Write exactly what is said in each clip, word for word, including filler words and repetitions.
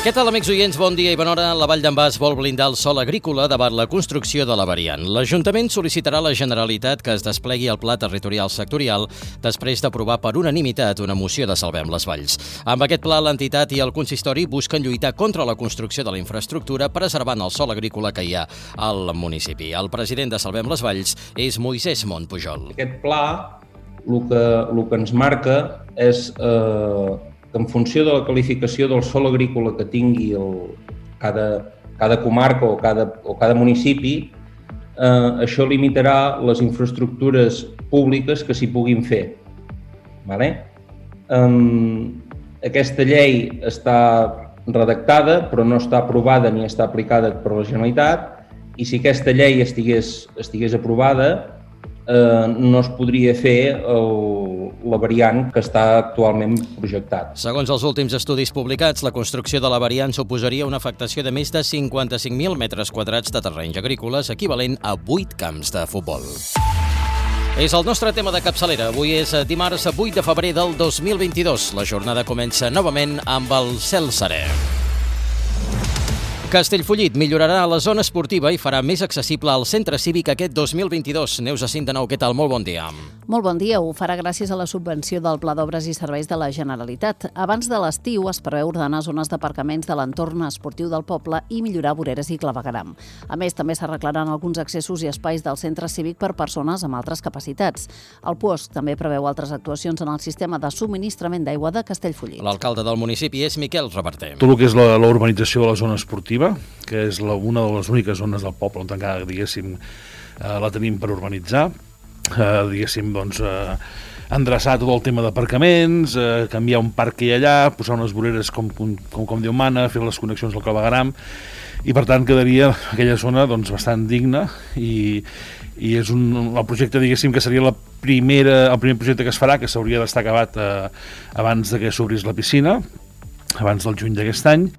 Què tal, amics oients? Bon dia i bona hora. La Vall d'en Bas vol blindar el sòl agrícola davant la construcció de la variant. L'Ajuntament sol·licitarà a la Generalitat que es desplegui el Pla Territorial Sectorial després d'aprovar per unanimitat una moció de Salvem les Valls. Amb aquest pla, l'entitat i el consistori busquen lluitar contra la construcció de la infraestructura preservant el sòl agrícola que hi ha al municipi. El president de Salvem les Valls és Moisès Montpujol. Aquest pla el que, el que ens marca és eh, que en funció de la qualificació del sòl agrícola que tingui el, cada, cada comarca o cada, o cada municipi, eh, això limitarà les infraestructures públiques que s'hi puguin fer. Vale? Um, aquesta llei està redactada, però no està aprovada ni està aplicada per la Generalitat, i si aquesta llei estigués, estigués aprovada, eh, no es podria fer el, la variant que està actualment projectada. Segons els últims estudis publicats, la construcció de la variant suposaria una afectació de més de cinquanta-cinc mil metres quadrats de terrenys agrícoles, equivalent a vuit camps de futbol. És el nostre tema de capçalera. Avui és dimarts vuit de febrer del dos mil vint-i-dos. La jornada comença novament amb el cel serè. Castellfollit millorarà la zona esportiva i farà més accessible al centre cívic aquest dos mil vint-i-dos. Neus Jacint de nou, què tal? Molt bon dia. Molt bon dia. Ho farà gràcies a la subvenció del Pla d'Obres i Serveis de la Generalitat. Abans de l'estiu es preveu ordenar zones d'aparcaments de l'entorn esportiu del poble i millorar voreres i clavegueram. A més, també s'arreglaran alguns accessos i espais del centre cívic per persones amb altres capacitats. El Puosc també preveu altres actuacions en el sistema de subministrament d'aigua de Castellfollit. L'alcalde del municipi és Miquel Reverter. Tot el que és la, la urbanització de la zona esportiva, que és la, una de les úniques zones del poble on encara, diguéssim, eh, la tenim per urbanitzar, eh, diguéssim, doncs, eh, endreçar tot el tema d'aparcaments, eh, canviar un parc que hi ha allà, posar unes voreres com, com, com Déu mana, fer les connexions al clavegueram, i per tant quedaria aquella zona doncs, bastant digna, i, i és un, el projecte, diguéssim, que seria la primera, el primer projecte que es farà, que s'hauria d'estar acabat eh, abans de que s'obrís la piscina, abans del juny d'aquest any.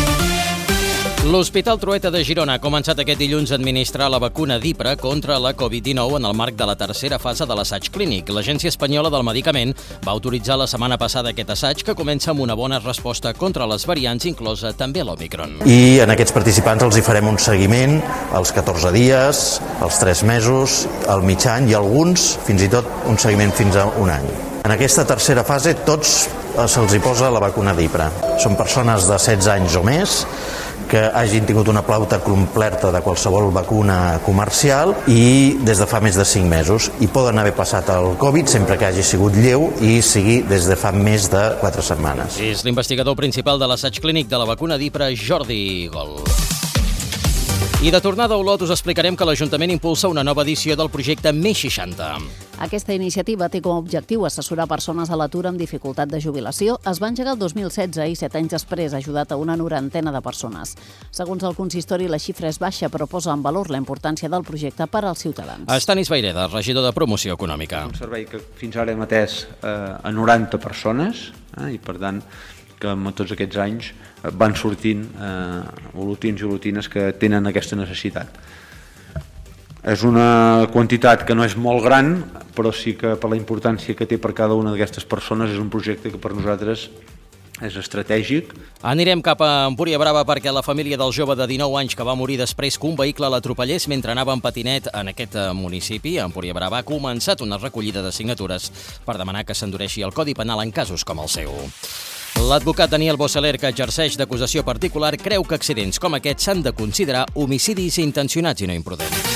L'Hospital Trueta de Girona ha començat aquest dilluns a administrar la vacuna d'Hipra contra la covid dinou en el marc de la tercera fase de l'assaig clínic. L'Agència Espanyola del Medicament va autoritzar la setmana passada aquest assaig, que comença amb una bona resposta contra les variants, inclosa també l'Omicron. I en aquests participants els hi farem un seguiment als catorze dies, als tres mesos, al mig any i alguns fins i tot un seguiment fins a un any. En aquesta tercera fase tots se'ls hi posa la vacuna d'Hipra. Són persones de setze anys o més que hagin tingut una pauta completa de qualsevol vacuna comercial i des de fa més de cinc mesos. I poden haver passat el Covid sempre que hagi sigut lleu i sigui des de fa més de quatre setmanes. És l'investigador principal de l'assaig clínic de la vacuna d'Hipra, Jordi Gol. I de tornada a Olot us explicarem que l'Ajuntament impulsa una nova edició del projecte Més seixanta. Aquesta iniciativa té com a objectiu assessorar persones a l'atur amb dificultat de jubilació. Es va engegar el dos mil setze i set anys després ha ajudat a una norantena de persones. Segons el consistori, la xifra és baixa, però posa en valor la importància del projecte per als ciutadans. Estanis Vaireda, regidor de Promoció Econòmica. Un servei que fins ara hem atès eh, a noranta persones eh, i, per tant, que amb tots aquests anys van sortint eh, olotins i olotines que tenen aquesta necessitat. És una quantitat que no és molt gran, però sí que per la importància que té per cada una d'aquestes persones és un projecte que per nosaltres és estratègic. Anirem cap a Empúria Brava perquè la família del jove de dinou anys que va morir després que un vehicle l'atropellés mentre anava en patinet en aquest municipi, a Empúria Brava, ha començat una recollida de signatures per demanar que s'endureixi el Codi Penal en casos com el seu. L'advocat Daniel Boceler, que exerceix d'acusació particular, creu que accidents com aquests s'han de considerar homicidis intencionats i no imprudents.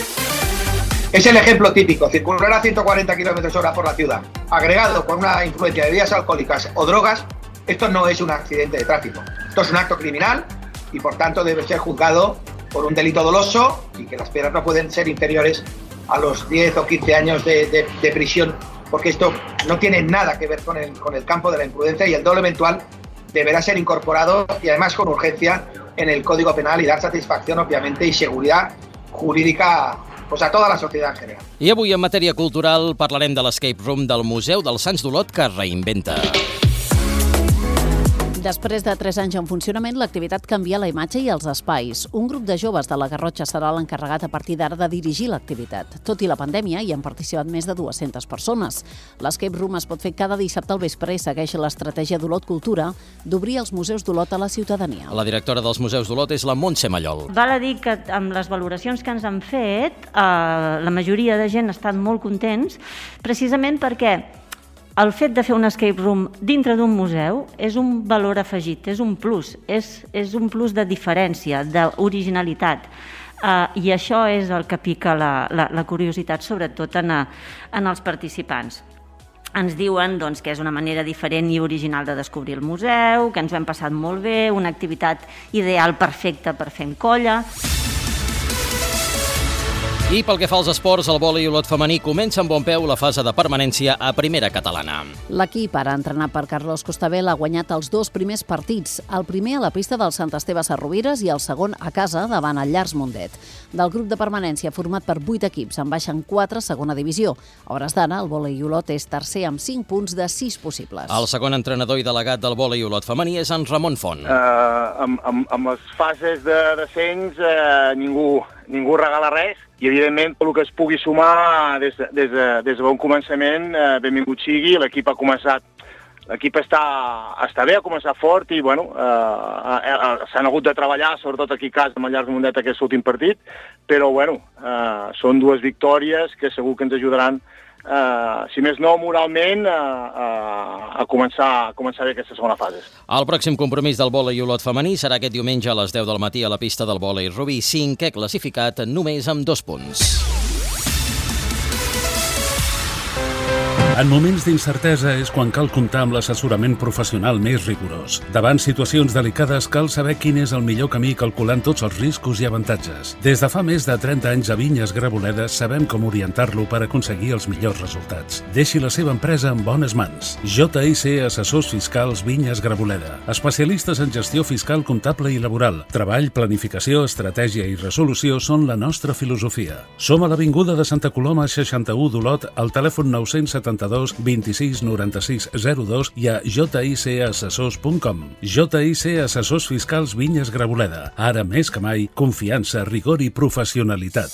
Es el ejemplo típico, circular a ciento cuarenta kilómetros hora por la ciudad, agregado con una influencia de bebidas alcohólicas o drogas, esto no es un accidente de tráfico. Esto es un acto criminal y por tanto debe ser juzgado por un delito doloso y que las penas no pueden ser inferiores a los diez o quince años de, de, de prisión, porque esto no tiene nada que ver con el, con el campo de la imprudencia y el dolo eventual deberá ser incorporado y además con urgencia en el Código Penal y dar satisfacción obviamente y seguridad jurídica pues, a toda la sociedad en general. I avui en matèria cultural parlarem de l'Escape Room del Museu dels Sants d'Olot que es reinventa. Després de tres anys en funcionament, l'activitat canvia la imatge i els espais. Un grup de joves de la Garrotxa serà l'encarregat a partir d'ara de dirigir l'activitat. Tot i la pandèmia, hi han participat més de dues-centes persones. L'escape room es pot fer cada dissabte al vespre i segueix l'estratègia d'Olot Cultura d'obrir els museus d'Olot a la ciutadania. La directora dels museus d'Olot és la Montse Mallol. Val a dir que amb les valoracions que ens han fet, eh, la majoria de gent ha estat molt contents, precisament perquè el fet de fer un escape room dintre d'un museu és un valor afegit, és un plus, és, és un plus de diferència, d'originalitat. Uh, I això és el que pica la, la, la curiositat, sobretot en, a, en els participants. Ens diuen doncs, que és una manera diferent i original de descobrir el museu, que ens ho hem passat molt bé, una activitat ideal perfecta per fer en colla. I pel que fa als esports, el vòlei Olot femení comença amb bon peu la fase de permanència a primera catalana. L'equip, ara entrenat per Carlos Costabel, ha guanyat els dos primers partits. El primer a la pista del Sant Esteve Sarrovires i el segon a casa davant el Llars Mundet. Del grup de permanència format per vuit equips, en baixen quatre a segona divisió. A hores d'ara, el vòlei Olot és tercer amb cinc punts de sis possibles. El segon entrenador i delegat del vòlei Olot femení és en Ramon Font. Uh, amb, amb, amb les fases de descens uh, ningú, ningú regala res. I, evidentment, el que es pugui sumar des de, des de, des de bon començament, eh, benvingut sigui. L'equip ha començat, l'equip està, està bé, ha començat fort i, bueno, eh, eh, s'han hagut de treballar, sobretot aquí a casa, amb el Llars Mundet, aquest últim partit, però, bueno, eh, són dues victòries que segur que ens ajudaran, eh, si més no, moralment, eh, a, començar, a començar bé aquesta segona fase. El pròxim compromís del vòlei Olot femení serà aquest diumenge a les deu del matí a la pista del vòlei Rubí, cinquè classificat només amb dos punts. En moments d'incertesa és quan cal comptar amb l'assessorament professional més rigorós. Davant situacions delicades cal saber quin és el millor camí calculant tots els riscos i avantatges. Des de fa més de trenta anys a Vinyes Graboledes sabem com orientar-lo per aconseguir els millors resultats. Deixi la seva empresa en bones mans. J I C Assessors Fiscals Vinyes Graboleda. Especialistes en gestió fiscal, comptable i laboral. Treball, planificació, estratègia i resolució són la nostra filosofia. Som a l'Avinguda de Santa Coloma seixanta-u d'Olot, al telèfon nou cents setanta-dos vint-i-sis noranta-sis zero dos i a j i c assessors punt com. J I C Assessors Fiscals Vinyes Graboleda. Ara més que mai, confiança, rigor i professionalitat.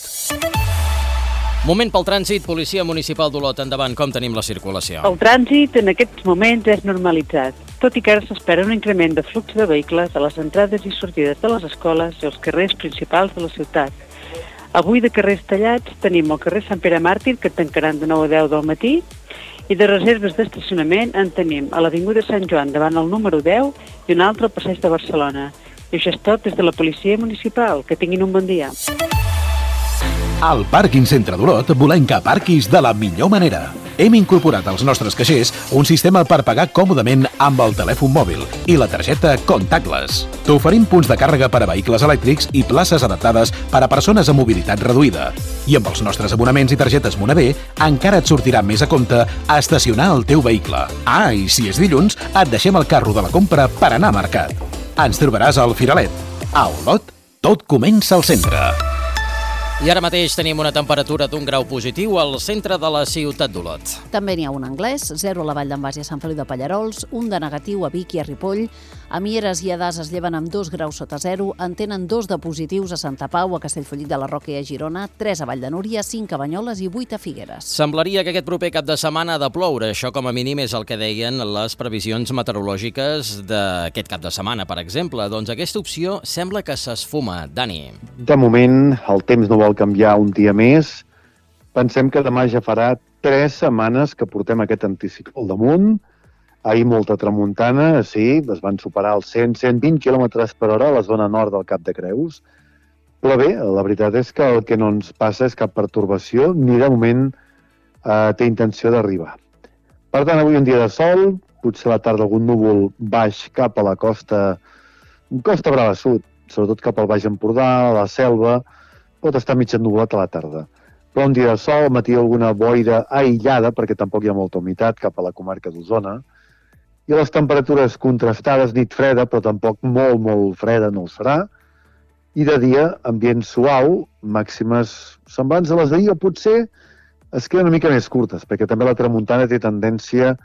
Moment pel trànsit, Policia Municipal d'Olot. Endavant, com tenim la circulació? El trànsit en aquests moments és normalitzat, tot i que ara s'espera un increment de flux de vehicles a les entrades i sortides de les escoles i els carrers principals de la ciutat. Avui de carrers tallats tenim el carrer Sant Pere Màrtir, que tancaran de nou a deu del matí, i de reserves d'estacionament en tenim a l'Avinguda Sant Joan davant el número deu i un altre al Passeig de Barcelona. I això és tot des de la Policia Municipal. Que tinguin un bon dia. Al Pàrquing Centre d'Olot volem que aparquis de la millor manera. Hem incorporat als nostres caixers un sistema per pagar còmodament amb el telèfon mòbil i la targeta Contactless. T'oferim punts de càrrega per a vehicles elèctrics i places adaptades per a persones amb mobilitat reduïda. I amb els nostres abonaments i targetes Monavé encara et sortirà més a compte a estacionar el teu vehicle. Ah, i si és dilluns, et deixem el carro de la compra per anar a mercat. Ens trobaràs al Firalet. A Olot, tot comença al centre. I ara mateix tenim una temperatura d'un grau positiu al centre de la ciutat d'Olot. També n'hi ha un anglès, zero a la Vall d'en Bas i a Sant Feliu de Pallarols, un de negatiu a Vic i a Ripoll, a Mieres i a Das es lleven amb dos graus sota zero, en tenen dos de positius a Santa Pau, a Castellfollit de la Roca i a Girona, tres a Vall de Núria, cinc a Banyoles i vuit a Figueres. Semblaria que aquest proper cap de setmana ha de ploure. Això com a mínim és el que deien les previsions meteorològiques d'aquest cap de setmana, per exemple. Doncs aquesta opció sembla que s'esfuma. Dani. De moment, el temps no vol canviar un dia més. Pensem que demà ja farà tres setmanes que portem aquest anticicló al damunt. Ahir molta tramuntana, sí, es van superar els cent a cent vint quilòmetres per hora a la zona nord del Cap de Creus. Però bé, la veritat és que el que no ens passa és cap pertorbació, ni de moment eh, té intenció d'arribar. Per tant, avui un dia de sol, potser a la tarda algun núvol baix cap a la costa, costa Brava Sud, sobretot cap al Baix Empordà, a la Selva, pot estar mig ennuvolat a la tarda. Però un dia de sol, al matí alguna boira aïllada, perquè tampoc hi ha molta humitat cap a la comarca d'Osona, i les temperatures contrastades, nit freda, però tampoc molt, molt freda no ho serà, i de dia ambient suau, màximes semblants a les d'ahir, o potser es queden una mica més curtes, perquè també la tramuntana té tendència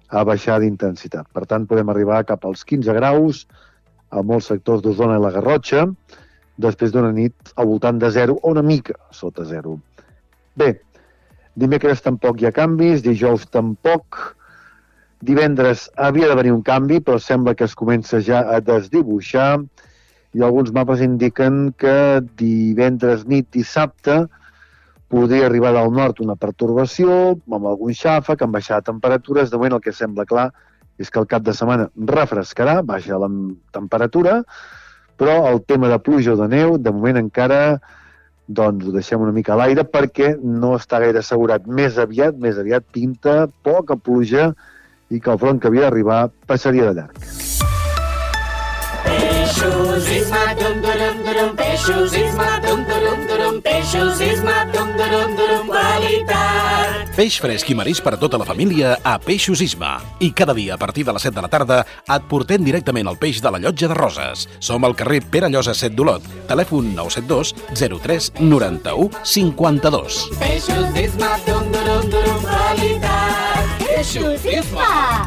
a baixar d'intensitat. Per tant, podem arribar cap als quinze graus a molts sectors d'Osona i la Garrotxa, després d'una nit al voltant de zero o una mica sota zero. Bé, dimecres tampoc hi ha canvis, dijous tampoc, divendres havia de venir un canvi, però sembla que es comença ja a desdibuixar i alguns mapes indiquen que divendres nit, dissabte, podria arribar del nord una pertorbació, amb algun xàfec, amb baixada de temperatures. De moment el que sembla clar és que el cap de setmana refrescarà, baixa la temperatura, però el tema de pluja o de neu, de moment encara doncs ho deixem una mica a l'aire perquè no està gaire assegurat. Més aviat, més aviat pinta poca pluja i que el front que havia d'arribar passaria de llarg. Peixos, Isma, dum, durum, durum, peixos, Isma, dum, durum, durum, peixos, Isma, dum, durum, durum, qualitat. Peix fresc i marís per a tota la família a Peixos Isma. I cada dia a partir de les set de la tarda et portem directament el peix de la Llotja de Roses. Som al carrer Pere Llosa set d'Olot. Telèfon nou set dos zero tres noranta-u cinquanta-dos. Peixos, Isma, dum, durum, durum, qualitat. Peixos, Isma.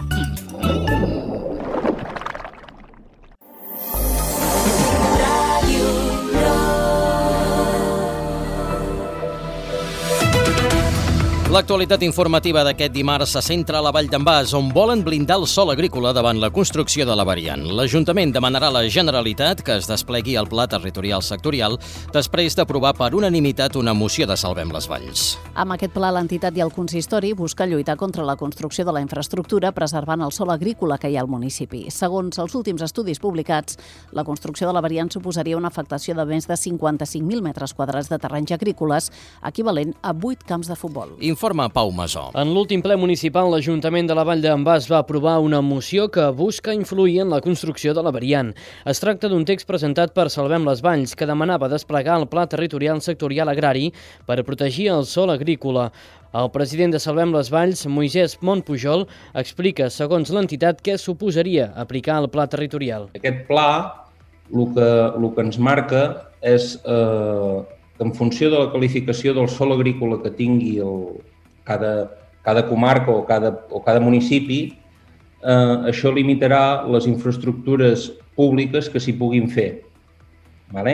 L'actualitat informativa d'aquest dimarts se centra a la Vall d'en Bas, on volen blindar el sòl agrícola davant la construcció de la variant. L'Ajuntament demanarà a la Generalitat que es desplegui el Pla Territorial Sectorial després d'aprovar per unanimitat una moció de Salvem les Valls. Amb aquest pla, l'entitat i el consistori busca lluitar contra la construcció de la infraestructura preservant el sòl agrícola que hi ha al municipi. Segons els últims estudis publicats, la construcció de la variant suposaria una afectació de més de cinquanta-cinc mil metres quadrats de terrenys agrícoles, equivalent a vuit camps de futbol. Informa Pau Masó. En l'últim ple municipal, l'Ajuntament de la Vall d'en Bas va aprovar una moció que busca influir en la construcció de la variant. Es tracta d'un text presentat per Salvem les Valls, que demanava desplegar el Pla Territorial Sectorial Agrari per protegir el sòl agrícola. El president de Salvem les Valls, Moisès Montpujol, explica, segons l'entitat, què suposaria aplicar el pla territorial. Aquest pla, el que, el que ens marca és eh, que en funció de la qualificació del sòl agrícola que tingui el, cada, cada comarca o cada, o cada municipi, eh, això limitarà les infraestructures públiques que s'hi puguin fer. Vale?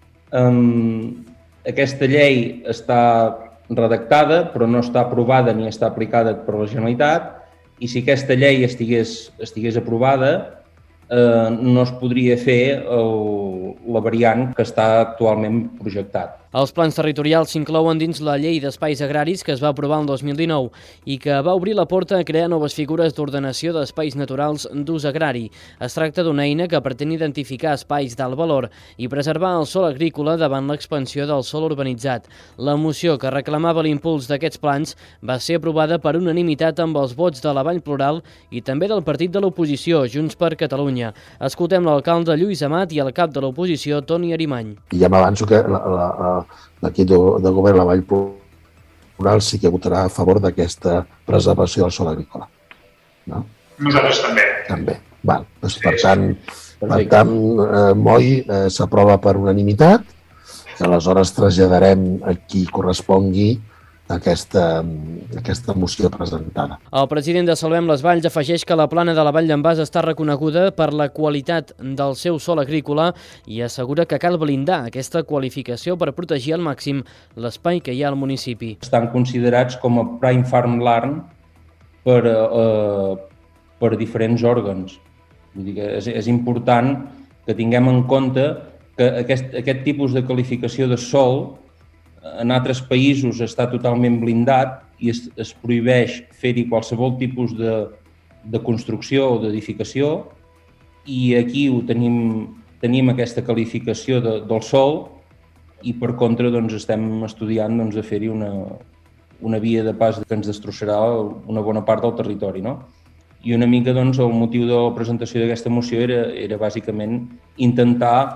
Um, aquesta llei està redactada, però no està aprovada ni està aplicada per la Generalitat, i si aquesta llei estigués, estigués aprovada, eh, no es podria fer el, la variant que està actualment projectat. Els plans territorials s'inclouen dins la Llei d'Espais Agraris que es va aprovar el dos mil dinou i que va obrir la porta a crear noves figures d'ordenació d'espais naturals d'ús agrari. Es tracta d'una eina que pretén identificar espais d'alt valor i preservar el sòl agrícola davant l'expansió del sòl urbanitzat. La moció que reclamava l'impuls d'aquests plans va ser aprovada per unanimitat amb els vots de la Vall Plural i també del partit de l'oposició, Junts per Catalunya. Escoltem l'alcalde Lluís Amat i el cap de l'oposició, Toni Arimany. I ja m'avanço que la, la, l'equip de, de govern de la Vall Plural sí que votarà a favor d'aquesta preservació del sòl agrícola. No? Nosaltres també. També. Val. Doncs, per tant, per tant eh, Moi eh, s'aprova per unanimitat, que aleshores traslladarem a qui correspongui aquesta, aquesta moció presentada. El president de Salvem les Valls afegeix que la plana de la Vall d'en Bas està reconeguda per la qualitat del seu sòl agrícola i assegura que cal blindar aquesta qualificació per protegir al màxim l'espai que hi ha al municipi. Estan considerats com a prime farmland per, eh, per diferents òrgans. Vull dir que és, és important que tinguem en compte que aquest, aquest tipus de qualificació de sòl en altres països està totalment blindat i es, es prohibeix fer-hi qualsevol tipus de, de construcció o d'edificació, i aquí ho tenim, tenim aquesta qualificació de, del sòl i per contra doncs, estem estudiant doncs, de fer-hi una, una via de pas que ens destrossarà una bona part del territori. No? I una mica doncs, el motiu de la presentació d'aquesta moció era, era bàsicament intentar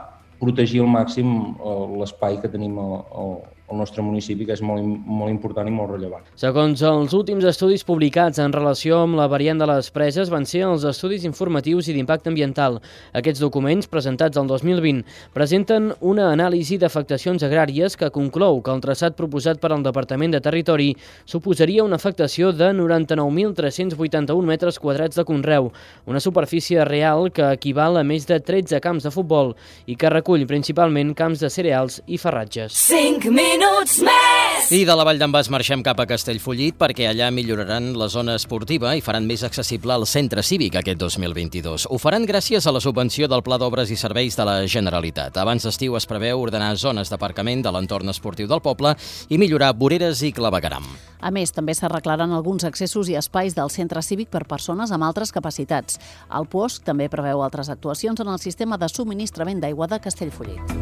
protegir al màxim l'espai que tenim al, al nostre municipi, que és molt, molt important i molt rellevant. Segons els últims estudis publicats en relació amb la variant de les Preses van ser els estudis informatius i d'impacte ambiental. Aquests documents, presentats el dos mil vint, presenten una anàlisi d'afectacions agràries que conclou que el traçat proposat per al Departament de Territori suposaria una afectació de noranta-nou mil tres-cents vuitanta-un metres quadrats de conreu, una superfície real que equival a més de tretze camps de futbol i que recull principalment camps de cereals i farratges. cinc minuts més! I de la Vall d'en Bas marxem cap a Castellfollit perquè allà milloraran la zona esportiva i faran més accessible el centre cívic aquest dos mil vint-i-dos. Ho faran gràcies a la subvenció del Pla d'Obres i Serveis de la Generalitat. Abans d'estiu es preveu ordenar zones d'aparcament de l'entorn esportiu del poble i millorar voreres i clavegueram. A més, també s'arreglaran alguns accessos i espais del centre cívic per persones amb altres capacitats. El P O S C també preveu altres actuacions en el sistema de subministrament d'aigua de Castellfollit.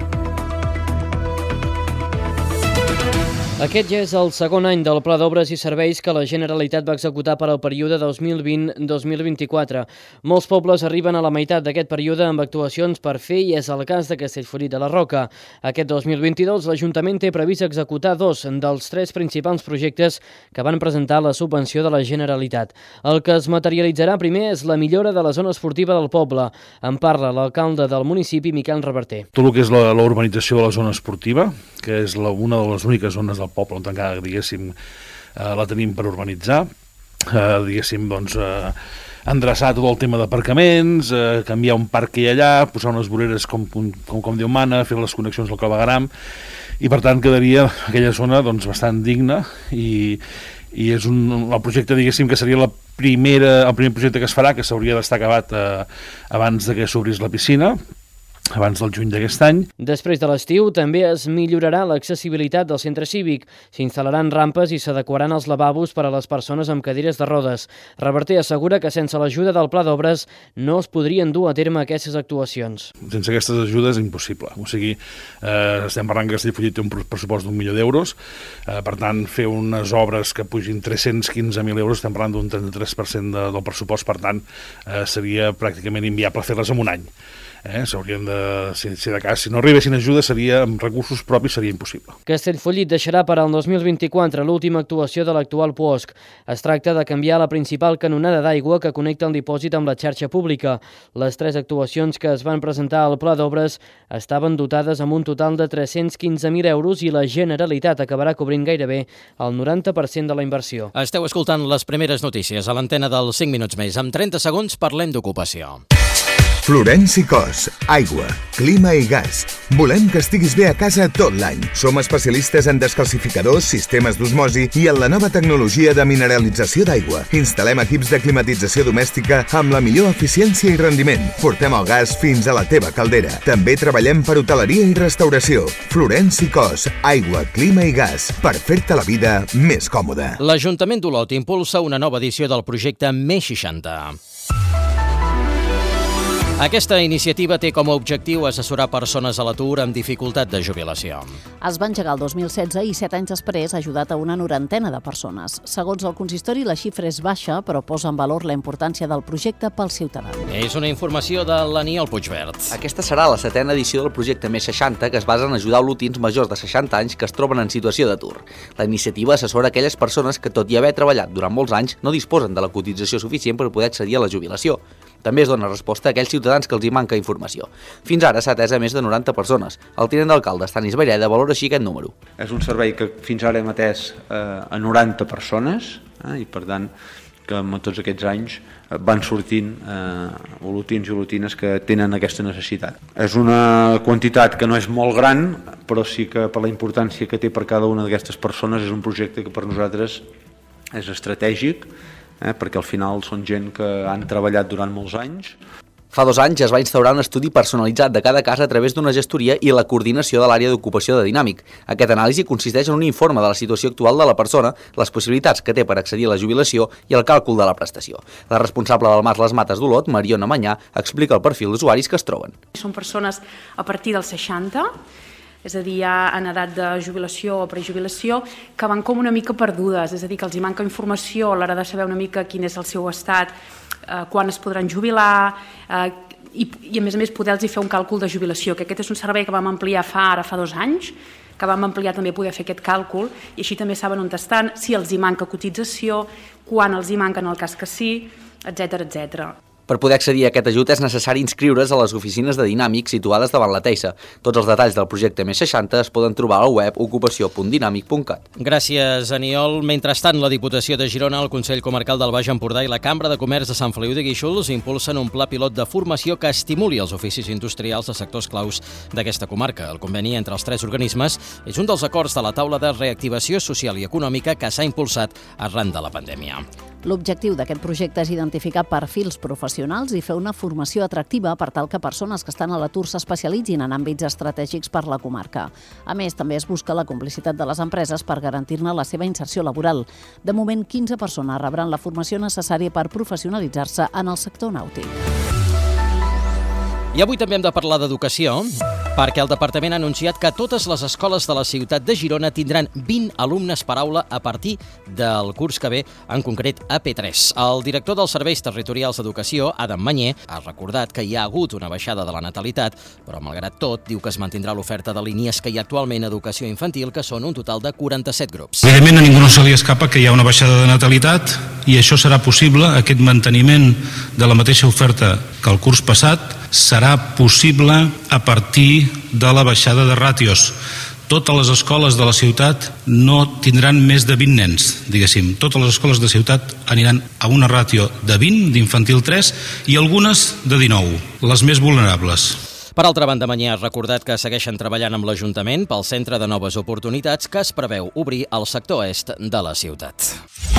Aquest ja és el segon any del Pla d'Obres i Serveis que la Generalitat va executar per al període dos mil vint a dos mil vint-i-quatre. Molts pobles arriben a la meitat d'aquest període amb actuacions per fer i és el cas de Castellfollit de la Roca. Aquest dos mil vint-i-dos l'Ajuntament té previst executar dos dels tres principals projectes que van presentar la subvenció de la Generalitat. El que es materialitzarà primer és la millora de la zona esportiva del poble. En parla l'alcalde del municipi, Miquel Reverter. Tot el que és la, la urbanització de la zona esportiva, que és la, una de les úniques zones del poble on encara, diguéssim, eh, la tenim per urbanitzar, eh, diguéssim, doncs, eh, endreçar tot el tema d'aparcaments, eh, canviar un parc que hi ha allà, posar unes voreres com, com, com Déu mana, fer les connexions al clavegueram, i per tant quedaria aquella zona doncs, bastant digna i, i és un, el projecte, diguéssim, que seria la primera, el primer projecte que es farà, que s'hauria d'estar acabat eh, abans de que s'obrís la piscina, abans del juny d'aquest any. Després de l'estiu també es millorarà l'accessibilitat del centre cívic. S'instal·laran rampes i s'adequaran els lavabos per a les persones amb cadires de rodes. Reverter assegura que sense l'ajuda del Pla d'Obres no es podrien dur a terme aquestes actuacions. Sense aquestes ajudes és impossible. O sigui, eh, estem parlant que Castellfollit té un pressupost d'un milió d'euros, eh, per tant, fer unes obres que pugin tres-cents quinze mil euros, estem parlant d'un trenta-tres per cent de, del pressupost, per tant, eh, seria pràcticament inviable fer-les en un any. Eh, s'haurien de, si, si de cas, si no arribessin ajuda, seria, amb recursos propis seria impossible. Castellfollit deixarà per al dos mil vint-i-quatre l'última actuació de l'actual P O S C. Es tracta de canviar la principal canonada d'aigua que connecta el dipòsit amb la xarxa pública. Les tres actuacions que es van presentar al Pla d'Obres estaven dotades amb un total de tres-cents quinze mil euros i la Generalitat acabarà cobrint gairebé el noranta per cent de la inversió. Esteu escoltant les primeres notícies a l'antena dels cinc minuts més. En trenta segons parlem d'ocupació. Florenci Cos, aigua, clima i gas. Volem que estiguis bé a casa tot l'any. Som especialistes en descalcificadors, sistemes d'osmosi i en la nova tecnologia de mineralització d'aigua. Instal·lem equips de climatització domèstica amb la millor eficiència i rendiment. Portem el gas fins a la teva caldera. També treballem per hoteleria i restauració. Florenci Cos, aigua, clima i gas, per fer-te la vida més còmoda. L'Ajuntament d'Olot impulsa una nova edició del projecte Més seixanta. Aquesta iniciativa té com a objectiu assessorar persones a l'atur amb dificultat de jubilació. Es va engegar el dos mil setze i set anys després ha ajudat a una norantena de persones. Segons el consistori, la xifra és baixa, però posa en valor la importància del projecte pels ciutadans. És una informació de l'Aniol Puigverd. Aquesta serà la setena edició del projecte Més seixanta, que es basa en ajudar olotins majors de seixanta anys que es troben en situació d'atur. La iniciativa assessora aquelles persones que, tot i haver treballat durant molts anys, no disposen de la cotització suficient per poder accedir a la jubilació. També es dona resposta a aquells ciutadans que els hi manca informació. Fins ara s'ha atès a més de noranta persones. El tinent d'alcalde, Stanis Valleda, valora així aquest número. És un servei que fins ara hem atès eh, a noranta persones eh, i per tant que en tots aquests anys van sortint eh, olotins i olotines que tenen aquesta necessitat. És una quantitat que no és molt gran, però sí que per la importància que té per cada una d'aquestes persones és un projecte que per nosaltres és estratègic, eh, perquè al final són gent que han treballat durant molts anys. Fa dos anys es va instaurar un estudi personalitzat de cada cas a través d'una gestoria i la coordinació de l'àrea d'ocupació de Dinàmic. Aquest anàlisi consisteix en un informe de la situació actual de la persona, les possibilitats que té per accedir a la jubilació i el càlcul de la prestació. La responsable del Mas Les Mates d'Olot, Mariona Manyà, explica el perfil d'usuaris que es troben. Són persones a partir dels seixanta, és a dir, ja en edat de jubilació o prejubilació, que van com una mica perdudes, és a dir, que els hi manca informació a l'hora de saber una mica quin és el seu estat, eh, quan es podran jubilar, eh, i, i a més a més poder-los fer un càlcul de jubilació, que aquest és un servei que vam ampliar fa ara fa dos anys, que vam ampliar també poder fer aquest càlcul, i així també saben on estan, si els hi manca cotització, quan els hi manca en el cas que sí, etcètera, etcètera. Per poder accedir a aquest ajut és necessari inscriure's a les oficines de Dinàmic situades davant la Teixa. Tots els detalls del projecte més seixanta es poden trobar al web ocupació punt dinàmic punt cat. Gràcies, Aniol. Mentrestant, la Diputació de Girona, el Consell Comarcal del Baix Empordà i la Cambra de Comerç de Sant Feliu de Guíxols impulsen un pla pilot de formació que estimuli els oficis industrials de sectors claus d'aquesta comarca. El conveni entre els tres organismes és un dels acords de la taula de reactivació social i econòmica que s'ha impulsat arran de la pandèmia. L'objectiu d'aquest projecte és identificar perfils professionals i fer una formació atractiva per tal que persones que estan a l'atur s'especialitzin en àmbits estratègics per la comarca. A més, també es busca la complicitat de les empreses per garantir-ne la seva inserció laboral. De moment, quinze persones rebran la formació necessària per professionalitzar-se en el sector nàutic. I avui també hem de parlar d'educació, perquè el Departament ha anunciat que totes les escoles de la ciutat de Girona tindran vint alumnes per aula a partir del curs que ve, en concret a P tres. El director dels Serveis Territorials d'Educació, Adam Manyer, ha recordat que hi ha hagut una baixada de la natalitat, però malgrat tot diu que es mantindrà l'oferta de línies que hi ha actualment a educació infantil, que són un total de quaranta-set grups. Evidentment, a ningú no se li escapa que hi ha una baixada de natalitat i això serà possible, aquest manteniment de la mateixa oferta que el curs passat serà possible a partir de la baixada de ràtios. Totes les escoles de la ciutat no tindran més de vint nens, diguéssim. Totes les escoles de ciutat aniran a una ràtio de vint d'infantil tres i algunes de dinou, les més vulnerables. Per altra banda, Manyer ha recordat que segueixen treballant amb l'Ajuntament pel Centre de Noves Oportunitats que es preveu obrir al sector est de la ciutat.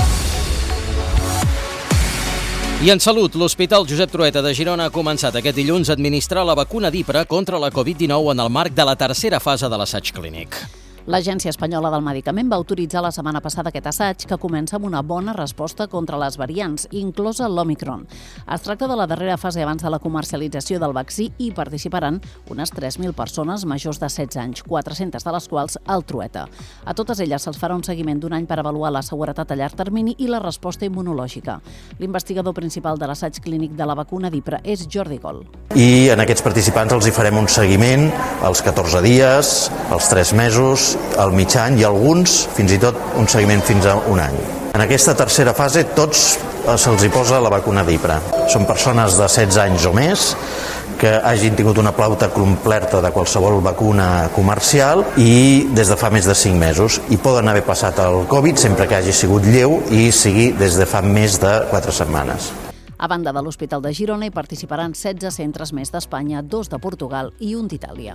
I en salut, l'Hospital Josep Trueta de Girona ha començat aquest dilluns a administrar la vacuna d'Hipra contra la covid dinou en el marc de la tercera fase de l'assaig clínic. L'Agència Espanyola del Medicament va autoritzar la setmana passada aquest assaig, que comença amb una bona resposta contra les variants, inclosa l'Omicron. Es tracta de la darrera fase abans de la comercialització del vaccí i participaran unes tres mil persones majors de setze anys, quatre-centes de les quals al Trueta. A totes elles se'ls farà un seguiment d'un any per avaluar la seguretat a llarg termini i la resposta immunològica. L'investigador principal de l'assaig clínic de la vacuna d'Hipra és Jordi Gol. I en aquests participants els hi farem un seguiment als catorze dies, als tres mesos, al mig any i alguns fins i tot un seguiment fins a un any. En aquesta tercera fase tots se'ls hi posa la vacuna d'Hipra. Són persones de setze anys o més que hagin tingut una pauta completa de qualsevol vacuna comercial i des de fa més de cinc mesos. I poden haver passat el Covid sempre que hagi sigut lleu i sigui des de fa més de quatre setmanes. A banda de l'Hospital de Girona hi participaran setze centres més d'Espanya, dos de Portugal i un d'Itàlia.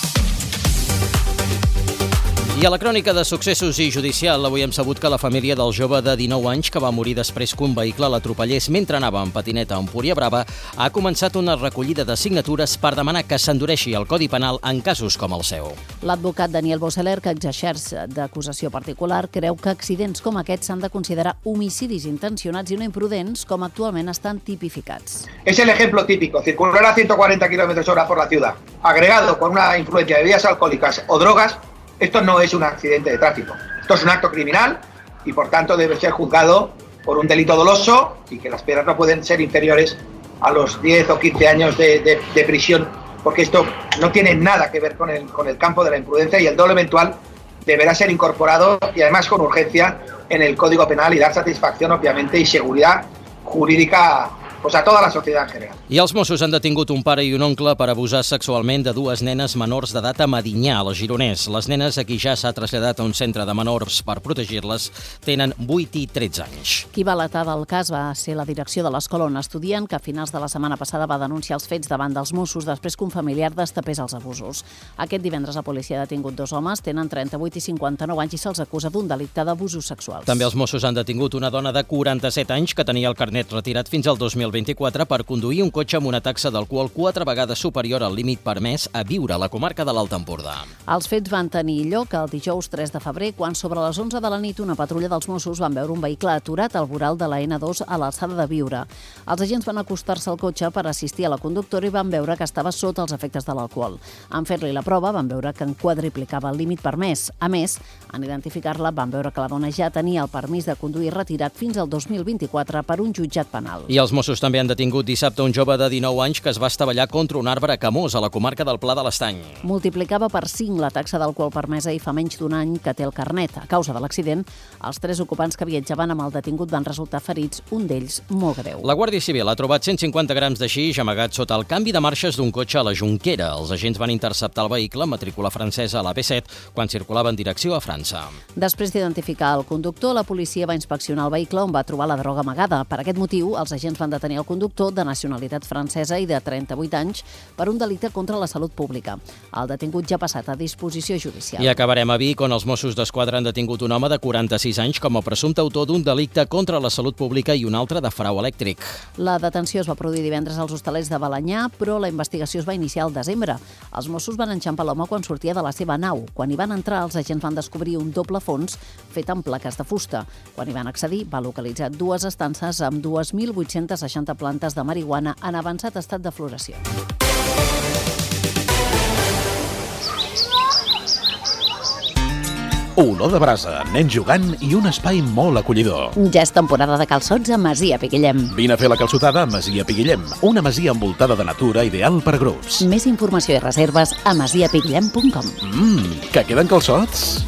I a la crònica de successos i judicial, avui hem sabut que la família del jove de dinou anys que va morir després que un vehicle l'atropellés mentre anava en patineta a Empúria Brava ha començat una recollida de signatures per demanar que s'endureixi el Codi Penal en casos com el seu. L'advocat Daniel Boseler, que exerceix d'acusació particular, creu que accidents com aquests s'han de considerar homicidis intencionats i no imprudents, com actualment estan tipificats. Es el ejemplo típico, circular a ciento cuarenta kilómetros hora por la ciudad, agregado con una influencia de bebidas alcohólicas o drogas. Esto no es un accidente de tráfico, esto es un acto criminal y por tanto debe ser juzgado por un delito doloso y que las penas no pueden ser inferiores a los diez o quince años de, de, de prisión, porque esto no tiene nada que ver con el, con el campo de la imprudencia y el dolo eventual deberá ser incorporado y además con urgencia en el Código Penal y dar satisfacción obviamente y seguridad jurídica pues a tota la societat en general. I els Mossos han detingut un pare i un oncle per abusar sexualment de dues nenes menors d'edat a Medinyà, al Gironès. Les nenes, a qui ja s'ha traslladat a un centre de menors per protegir-les, tenen vuit i tretze anys. Qui va alatar del cas va ser la direcció de l'escola on estudien, que a finals de la setmana passada va denunciar els fets davant dels Mossos després que un familiar destapés els abusos. Aquest divendres la policia ha detingut dos homes, tenen trenta-vuit i cinquanta-nou anys i se'ls acusa d'un delicte d'abusos sexuals. També els Mossos han detingut una dona de quaranta-set anys que tenia el carnet retirat fins al dos mil vint-i-quatre per conduir un cotxe amb una taxa d'alcohol quatre vegades superior al límit permès a viure a la comarca de l'Alt Empordà. Els fets van tenir lloc el dijous tres de febrer, quan sobre les onze de la nit una patrulla dels Mossos van veure un vehicle aturat al voral de la ena dos a l'alçada de Viure. Els agents van acostar-se al cotxe per assistir a la conductora i van veure que estava sota els efectes de l'alcohol. En fer-li la prova van veure que en quadriplicava el límit permès. A més, en identificar-la van veure que la dona ja tenia el permís de conduir retirat fins al dos mil vint-i-quatre per un jutjat penal. I els Mossos Mossos també han detingut dissabte un jove de dinou anys que es va estavellar contra un arbre a Camós, a la comarca del Pla de l'Estany. Multiplicava per cinc la taxa d'alcohol permesa i fa menys d'un any que té el carnet. A causa de l'accident, els tres ocupants que viatjaven amb el detingut van resultar ferits, un d'ells molt greu. La Guàrdia Civil ha trobat cent cinquanta grams de xix amagat sota el canvi de marxes d'un cotxe a la Jonquera. Els agents van interceptar el vehicle, matrícula francesa a la B set, quan circulava en direcció a França. Després d'identificar el conductor, la policia va inspeccionar el vehicle on va trobar la droga amagada. Per aquest motiu, els agents van detenir el conductor de nacionalitat francesa i de trenta-vuit anys per un delicte contra la salut pública. El detingut ja ha passat a disposició judicial. I acabarem a Vic, on els Mossos d'Esquadra han detingut un home de quaranta-sis anys com a presumpte autor d'un delicte contra la salut pública i un altre de frau elèctric. La detenció es va produir divendres als Hostalets de Balenyà, però la investigació es va iniciar al desembre. Els Mossos van enxampar l'home quan sortia de la seva nau. Quan hi van entrar, els agents van descobrir un doble fons fet amb plaques de fusta. Quan hi van accedir, va localitzar dues estances amb dues mil vuit-cents seixanta plantes de marihuana en avançat estat de floració. Olor de brasa, nens jugant i un espai molt acollidor. Ja és temporada de calçots a Masia Piguillem. Vine a fer la calçotada a Masia Piguillem, una masia envoltada de natura ideal per grups. Més informació i reserves a masia piguillem punt com. Mmm, que queden calçots?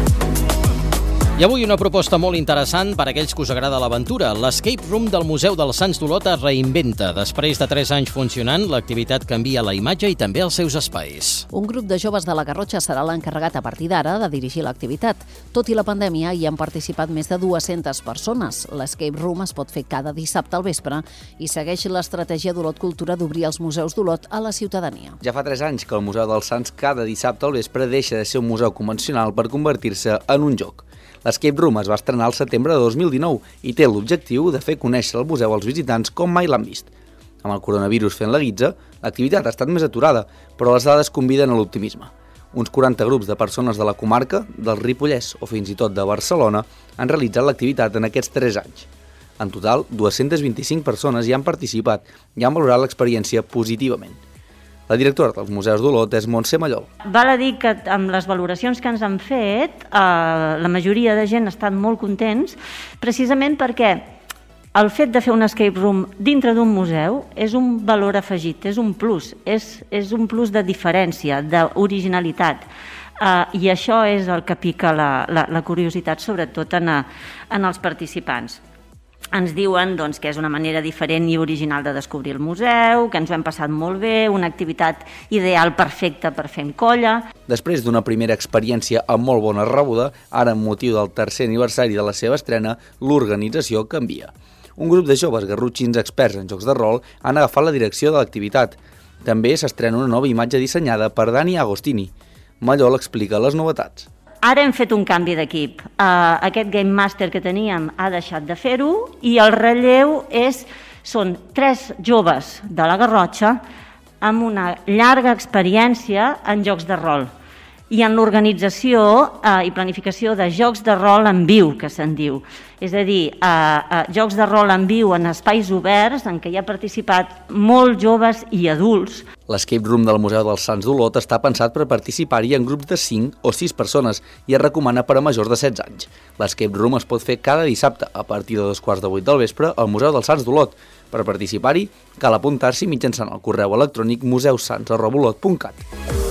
I avui una proposta molt interessant per a aquells que us agrada l'aventura. L'Escape Room del Museu dels Sants d'Olot es reinventa. Després de tres anys funcionant, l'activitat canvia la imatge i també els seus espais. Un grup de joves de la Garrotxa serà l'encarregat a partir d'ara de dirigir l'activitat. Tot i la pandèmia, hi han participat més de dues-centes persones. L'Escape Room es pot fer cada dissabte al vespre i segueix l'estratègia d'Olot Cultura d'obrir els museus d'Olot a la ciutadania. Ja fa tres anys que el Museu dels Sants cada dissabte al vespre deixa de ser un museu convencional per convertir-se en un joc. L'Escape Room es va estrenar al setembre de dos mil dinou i té l'objectiu de fer conèixer el museu als visitants com mai l'han vist. Amb el coronavirus fent la guitza, l'activitat ha estat més aturada, però les dades conviden a l'optimisme. Uns quaranta grups de persones de la comarca, del Ripollès o fins i tot de Barcelona han realitzat l'activitat en aquests tres anys. En total, dues-centes vint-i-cinc persones hi han participat i han valorat l'experiència positivament. La directora dels Museus d'Olot és Montse Mallol. Val a dir que amb les valoracions que ens han fet, eh, la majoria de gent ha estat molt contents, precisament perquè el fet de fer un escape room dintre d'un museu és un valor afegit, és un plus, és, és un plus de diferència, d'originalitat. Uh, I això és el que pica la, la, la curiositat, sobretot en, a, en els participants. Ens diuen doncs, que és una manera diferent i original de descobrir el museu, que ens ho hem passat molt bé, una activitat ideal perfecta per fer en colla. Després d'una primera experiència amb molt bona rebuda, ara amb motiu del tercer aniversari de la seva estrena, l'organització canvia. Un grup de joves garrotxins experts en jocs de rol han agafat la direcció de l'activitat. També s'estrena una nova imatge dissenyada per Dani Agostini. Mallol explica les novetats. Ara hem fet un canvi d'equip. Uh, aquest Game Master que teníem ha deixat de fer-ho i el relleu és, són tres joves de la Garrotxa amb una llarga experiència en jocs de rol i en l'organització eh, i planificació de jocs de rol en viu, que se'n diu. És a dir, eh, eh, jocs de rol en viu en espais oberts en què hi ha participat molts joves i adults. L'Escape Room del Museu dels Sants d'Olot està pensat per participar-hi en grups de cinc o sis persones i es recomana per a majors de setze anys. L'Escape Room es pot fer cada dissabte a partir de dos quarts de vuit del vespre al Museu dels Sants d'Olot. Per participar-hi cal apuntar-s'hi mitjançant el correu electrònic museusans arroba olot punt cat.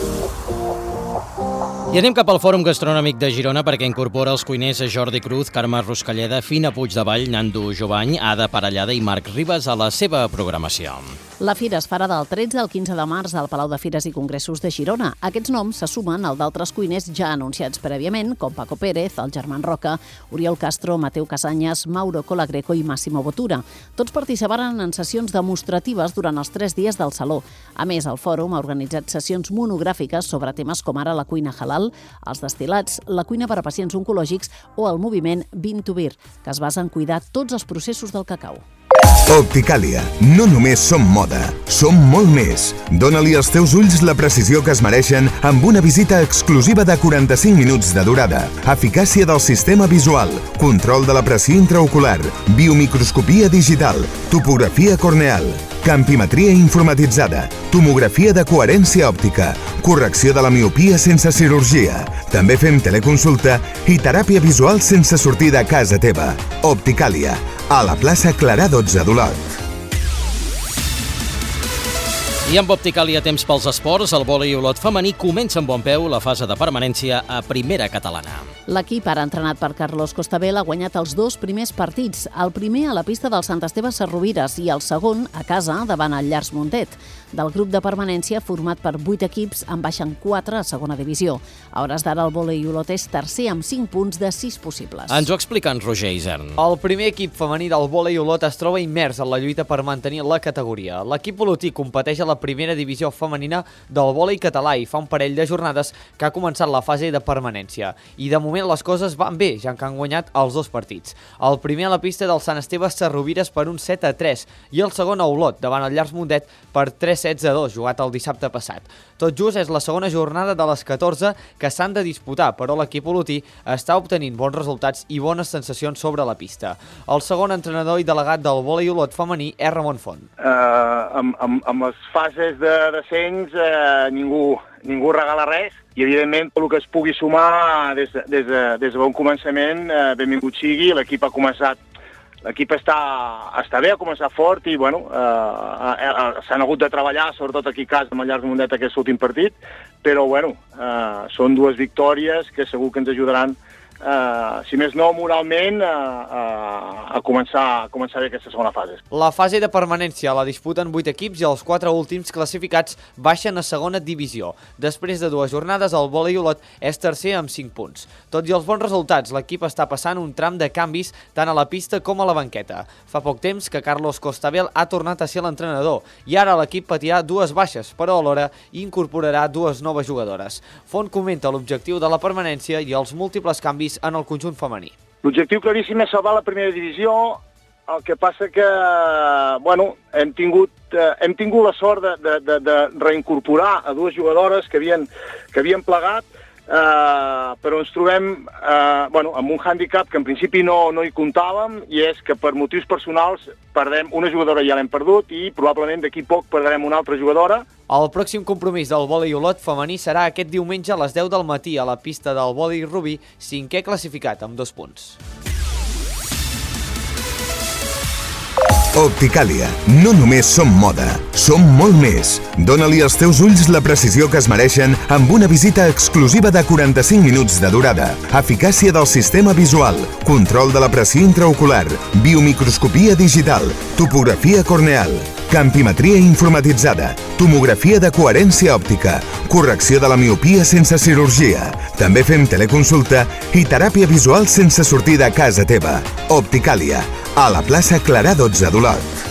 I anem cap al Fòrum Gastronòmic de Girona perquè incorpora els cuiners Jordi Cruz, Carme Ruscalleda, Fina Puigdevall, Nando Jovany, Ada Parellada i Marc Ribas a la seva programació. La fira es farà del tretze al quinze de març al Palau de Fires i Congressos de Girona. Aquests noms se sumen al d'altres cuiners ja anunciats prèviament, com Paco Pérez, el Germán Roca, Oriol Castro, Mateu Casanyes, Mauro Colagreco i Massimo Bottura. Tots participaran en sessions demostratives durant els tres dies del Saló. A més, el fòrum ha organitzat sessions monogràfiques sobre temes com ara la cuina halal, els destil·lats, la cuina per a pacients oncològics o el moviment Bean to Beer, que es basa en cuidar tots els processos del cacau. Opticàlia. No només som moda, som molt més. Dóna-li als teus ulls la precisió que es mereixen amb una visita exclusiva de quaranta-cinc minuts de durada. Eficàcia del sistema visual, control de la pressió intraocular, biomicroscopia digital, topografia corneal, campimetria informatitzada, tomografia de coherència òptica, correcció de la miopia sense cirurgia. També fem teleconsulta i teràpia visual sense sortir de casa teva. Opticàlia, a la plaça Clarà dotze d'Olot. I amb Opticalia temps pels esports, el vòlei olot femení comença amb bon peu la fase de permanència a primera catalana. L'equip, ara entrenat per Carlos Costabel, ha guanyat els dos primers partits. El primer a la pista del Sant Esteve Sarrovires i el segon a casa davant el Llars Mundet. Del grup de permanència, format per vuit equips, en baixen quatre a segona divisió. A hores d'ara, el vòlei olot és tercer amb cinc punts de sis possibles. Ens ho explica en Roger Isern. El primer equip femení del vòlei olot es troba immers en la lluita per mantenir la categoria. L'equip olotí competeix a la primera divisió femenina del vòlei català i fa un parell de jornades que ha començat la fase de permanència. I de moment les coses van bé, ja que han guanyat els dos partits. El primer a la pista del Sant Esteve Sarrovires per un set a tres i el segon a Olot, davant el Llars Mundet, per tres sets a dos, jugat el dissabte passat. Tot just és la segona jornada de les catorze que s'han de disputar, però l'equip olotí està obtenint bons resultats i bones sensacions sobre la pista. El segon entrenador i delegat del vòlei olot femení és Ramon Font. Uh, amb, amb, amb les fases de descens uh, ningú, ningú regala res i evidentment el que es pugui sumar des de, des de, des de bon començament, uh, benvingut sigui. L'equip ha començat L'equip està, està bé, ha començat fort i bueno, eh, eh, s'han hagut de treballar, sobretot aquí a casa amb el Llars Mundet aquest últim partit, però bueno, eh, són dues victòries que segur que ens ajudaran, eh, si més no moralment, eh, a, començar, a començar bé aquesta segona fase. La fase de permanència la disputen vuit equips i els quatre últims classificats baixen a segona divisió. Després de dues jornades, el vòlei olot és tercer amb cinc punts. Tot i els bons resultats, l'equip està passant un tram de canvis tant a la pista com a la banqueta. Fa poc temps que Carlos Costabel ha tornat a ser l'entrenador i ara l'equip patirà dues baixes, però alhora incorporarà dues noves jugadores. Font comenta l'objectiu de la permanència i els múltiples canvis en el conjunt femení. L'objectiu claríssim és salvar la primera divisió, el que passa que bueno, hem, tingut, eh, hem tingut la sort de, de, de, de reincorporar a dues jugadores que havien, que havien plegat, eh, però ens trobem eh, bueno, amb un hàndicap que en principi no, no hi comptàvem, i és que per motius personals perdem una jugadora, ja l'hem perdut, i probablement d'aquí poc perdrem una altra jugadora. El pròxim compromís del vòlei olot femení serà aquest diumenge a les deu del matí a la pista del vòlei Rubí, cinquè classificat amb dos punts. Opticalia. No només som moda, som molt més. Dóna-li als teus ulls la precisió que es mereixen amb una visita exclusiva de quaranta-cinc minuts de durada. Eficàcia del sistema visual, control de la pressió intraocular, biomicroscopia digital, topografia corneal, campimetria informatitzada, tomografia de coherència òptica, correcció de la miopia sense cirurgia. També fem teleconsulta i teràpia visual sense sortir de casa teva. Opticalia, a la plaça Clarà dotze d'Olot.